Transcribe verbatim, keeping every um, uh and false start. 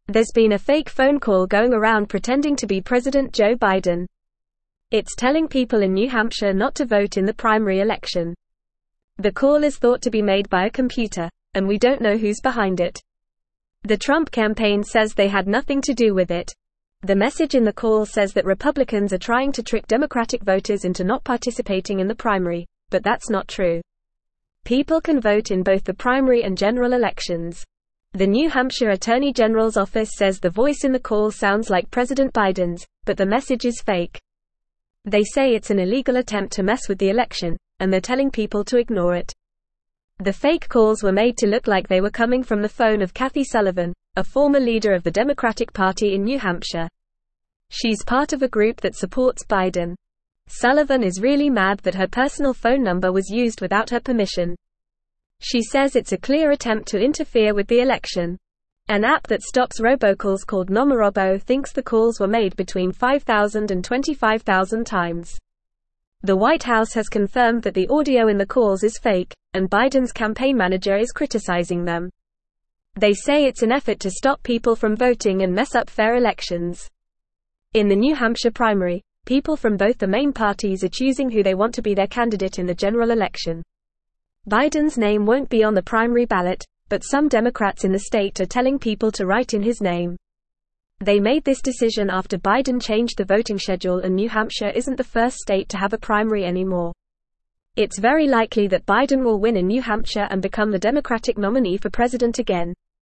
There's been a fake phone call going around pretending to be President Joe Biden. It's telling people in New Hampshire not to vote in the primary election. The call is thought to be made by a computer, and we don't know who's behind it. The Trump campaign says they had nothing to do with it. The message in the call says that Republicans are trying to trick Democratic voters into not participating in the primary, but that's not true. People can vote in both the primary and general elections. The New Hampshire Attorney General's office says the voice in the call sounds like President Biden's, but the message is fake. They say it's an illegal attempt to mess with the election, and they're telling people to ignore it. The fake calls were made to look like they were coming from the phone of Kathy Sullivan, a former leader of the Democratic Party in New Hampshire. She's part of a group that supports Biden. Sullivan is really mad that her personal phone number was used without her permission. She says it's a clear attempt to interfere with the election. An app that stops robocalls called Nomorobo thinks the calls were made between five thousand and twenty-five thousand times. The White House has confirmed that the audio in the calls is fake, and Biden's campaign manager is criticizing them. They say it's an effort to stop people from voting and mess up fair elections. In the New Hampshire primary, people from both the main parties are choosing who they want to be their candidate in the general election. Biden's name won't be on the primary ballot, but some Democrats in the state are telling people to write in his name. They made this decision after Biden changed the voting schedule, and New Hampshire isn't the first state to have a primary anymore. It's very likely that Biden will win in New Hampshire and become the Democratic nominee for president again.